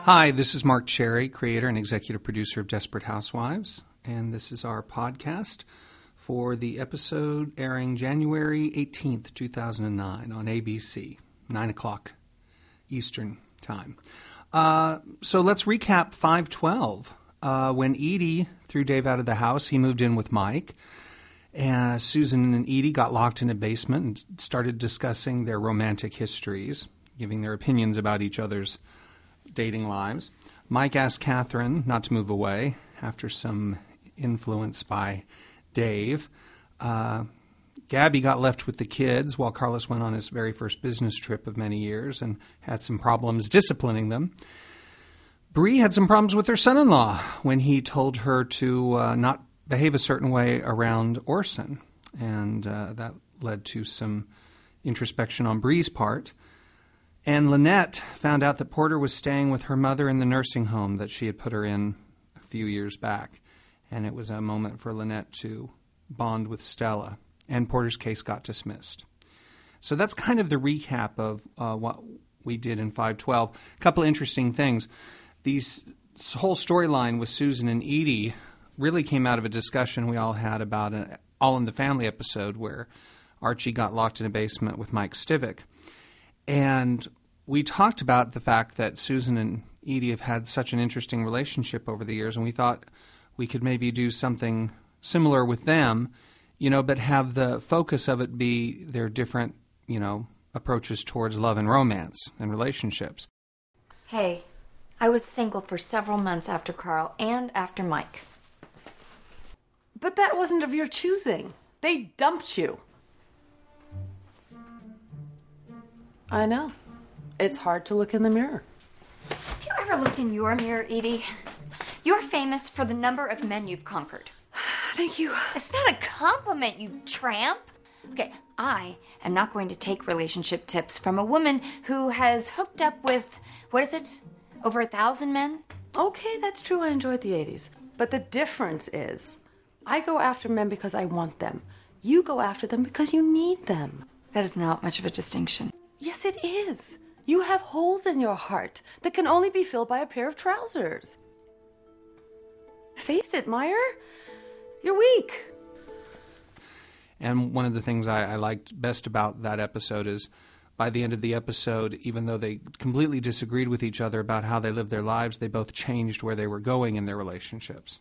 Hi, this is Mark Cherry, creator and executive producer of Desperate Housewives, and this is our podcast for the episode airing January 18th, 2009 on ABC, 9 o'clock Eastern Time. So let's recap 512. When Edie threw Dave out of the house, he moved in with Mike. Susan and Edie got locked in a basement and started discussing their romantic histories, giving their opinions about each other's dating lives. Mike asked Catherine not to move away after some influence by Dave. Gabby got left with the kids while Carlos went on his very first business trip of many years and had some problems disciplining them. Bree had some problems with her son-in-law when he told her to not behave a certain way around Orson, and that led to some introspection on Bree's part. And Lynette found out that Porter was staying with her mother in the nursing home that she had put her in a few years back. And it was a moment for Lynette to bond with Stella. And Porter's case got dismissed. So that's kind of the recap of what we did in 512. A couple of interesting things. This whole storyline with Susan and Edie really came out of a discussion we all had about an All in the Family episode where Archie got locked in a basement with Mike Stivic. And we talked about the fact that Susan and Edie have had such an interesting relationship over the years, and we thought we could maybe do something similar with them, but have the focus of it be their different, approaches towards love and romance and relationships. Hey, I was single for several months after Carl and after Mike. But that wasn't of your choosing. They dumped you. I know. It's hard to look in the mirror. Have you ever looked in your mirror, Edie? You're famous for the number of men you've conquered. Thank you. It's not a compliment, you tramp. Okay, I am not going to take relationship tips from a woman who has hooked up with, over 1,000 men? Okay, that's true. I enjoyed the 80s. But the difference is, I go after men because I want them. You go after them because you need them. That is not much of a distinction. Yes, it is. You have holes in your heart that can only be filled by a pair of trousers. Face it, Meyer. You're weak. And one of the things I liked best about that episode is by the end of the episode, even though they completely disagreed with each other about how they lived their lives, they both changed where they were going in their relationships.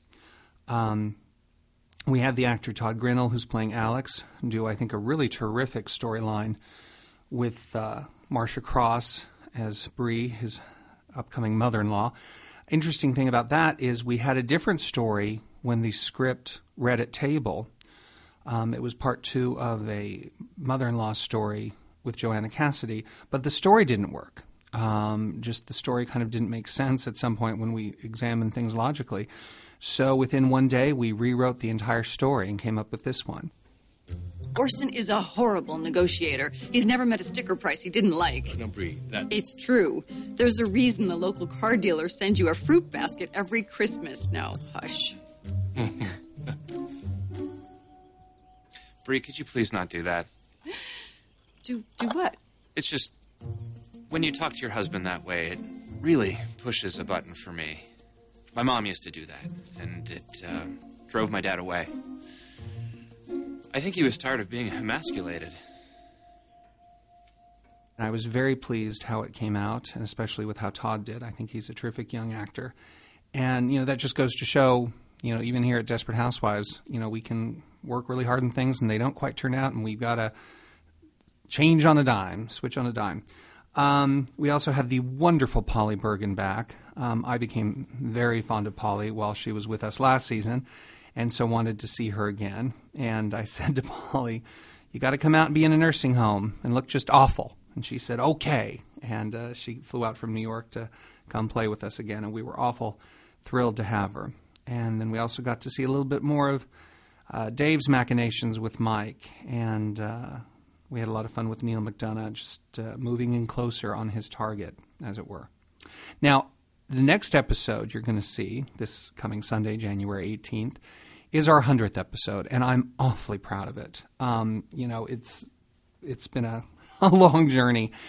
We had the actor Todd Grinnell, who's playing Alex, do, I think, a really terrific storyline with Marcia Cross as Bree, his upcoming mother-in-law. Interesting thing about that is we had a different story when the script read at table. It was part 2 of a mother-in-law story with Joanna Cassidy, but the story didn't work. Just the story kind of didn't make sense at some point when we examined things logically. So within one day, we rewrote the entire story and came up with this one. Orson is a horrible negotiator. He's never met a sticker price he didn't like. No, Bree, that... It's true. There's a reason the local car dealer sends you a fruit basket every Christmas. Now, hush. Bree, could you please not do that? Do what? It's just, when you talk to your husband that way, it really pushes a button for me. My mom used to do that, and it drove my dad away. I think he was tired of being emasculated. I was very pleased how it came out, and especially with how Todd did. I think he's a terrific young actor. And, that just goes to show, even here at Desperate Housewives, we can work really hard on things and they don't quite turn out, and we've got to change on a dime, switch on a dime. We also had the wonderful Polly Bergen back. I became very fond of Polly while she was with us last season, and so wanted to see her again. And I said to Polly, you got to come out and be in a nursing home and look just awful. And she said, okay. And she flew out from New York to come play with us again, and we were awful thrilled to have her. And then we also got to see a little bit more of Dave's machinations with Mike, and we had a lot of fun with Neil McDonough, just moving in closer on his target, as it were. Now, the next episode you're going to see, this coming Sunday, January 18th, is our 100th episode, and I'm awfully proud of it. It's been a long journey,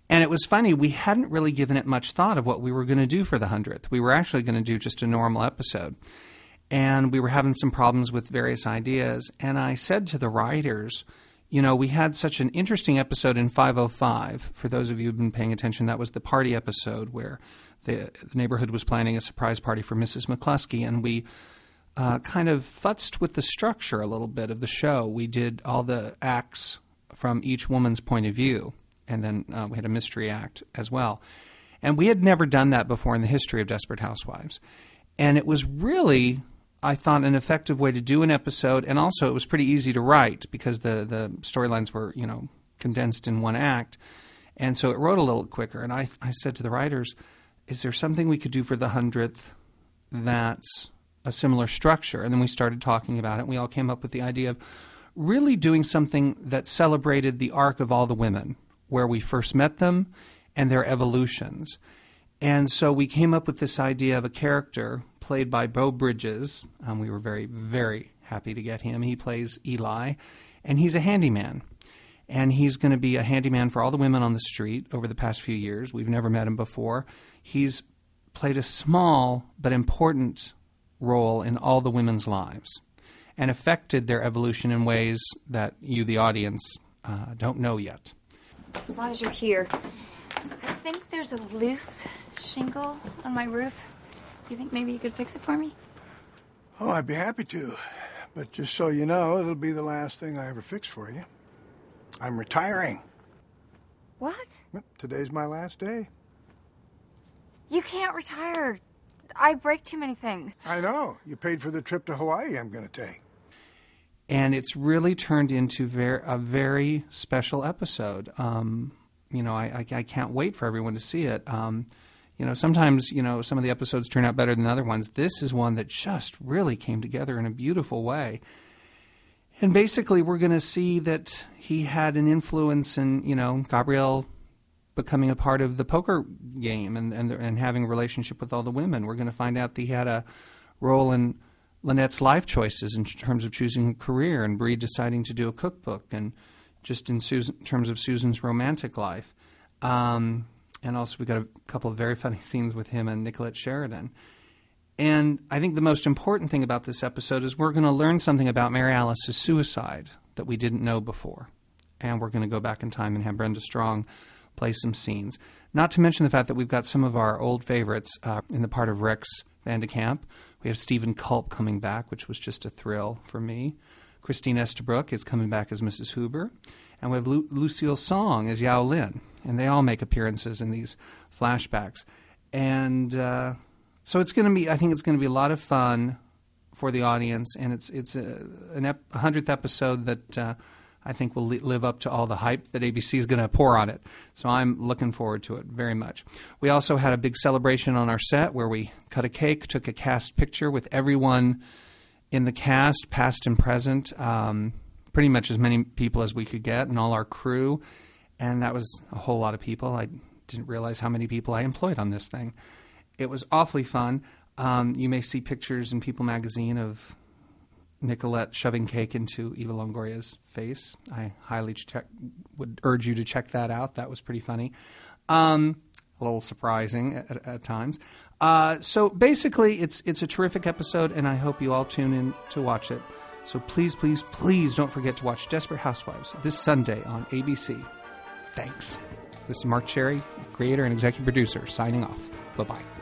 And it was funny, we hadn't really given it much thought of what we were going to do for the 100th. We were actually going to do just a normal episode. And we were having some problems with various ideas. And I said to the writers, you know, we had such an interesting episode in 505. For those of you who've been paying attention, that was the party episode where the neighborhood was planning a surprise party for Mrs. McCluskey. And we kind of futzed with the structure a little bit of the show. We did all the acts from each woman's point of view. And then we had a mystery act as well. And we had never done that before in the history of Desperate Housewives. And it was really, I thought, an effective way to do an episode. And also it was pretty easy to write because the storylines were, you know, condensed in one act. And so it wrote a little quicker. And I said to the writers, is there something we could do for the 100th that's a similar structure? And then we started talking about it. We all came up with the idea of really doing something that celebrated the arc of all the women, where we first met them and their evolutions. And so we came up with this idea of a character played by Beau Bridges. We were very, very happy to get him. He plays Eli, and he's a handyman. And he's going to be a handyman for all the women on the street over the past few years. We've never met him before. He's played a small but important role in all the women's lives and affected their evolution in ways that you, the audience, don't know yet. As long as you're here. I think there's a loose shingle on my roof. Do you think maybe you could fix it for me? Oh, I'd be happy to. But just so you know, it'll be the last thing I ever fix for you. I'm retiring. What? Yep, today's my last day. You can't retire. I break too many things. I know. You paid for the trip to Hawaii I'm going to take. And it's really turned into a very special episode. You know, I can't wait for everyone to see it. You know, sometimes, you know, some of the episodes turn out better than other ones. This is one that just really came together in a beautiful way. And basically, we're going to see that he had an influence in, you know, Gabrielle becoming a part of the poker game and having a relationship with all the women. We're going to find out that he had a role in Lynette's life choices in terms of choosing a career, and Bree deciding to do a cookbook, and just in terms of Susan's romantic life. And also we got a couple of very funny scenes with him and Nicolette Sheridan. And I think the most important thing about this episode is we're going to learn something about Mary Alice's suicide that we didn't know before. And we're going to go back in time and have Brenda Strong play some scenes. Not to mention the fact that we've got some of our old favorites in the part of Rex Van de Kamp. We have Stephen Culp coming back, which was just a thrill for me. Christine Estabrook is coming back as Mrs. Huber. And we have Lucille Song as Yao Lin. And they all make appearances in these flashbacks. And so it's going to be, I think it's going to be a lot of fun for the audience. And it's a 100th episode that I think will live up to all the hype that ABC is going to pour on it. So I'm looking forward to it very much. We also had a big celebration on our set where we cut a cake, took a cast picture with everyone in the cast, past and present, pretty much as many people as we could get, and all our crew. And that was a whole lot of people. I didn't realize how many people I employed on this thing. It was awfully fun. You may see pictures in People magazine of Nicolette shoving cake into Eva Longoria's face. I highly would urge you to check that out. That was pretty funny. A little surprising at times. So basically, it's a terrific episode, and I hope you all tune in to watch it. So please, please, please don't forget to watch Desperate Housewives this Sunday on ABC. Thanks. This is Mark Cherry, creator and executive producer, signing off. Bye-bye.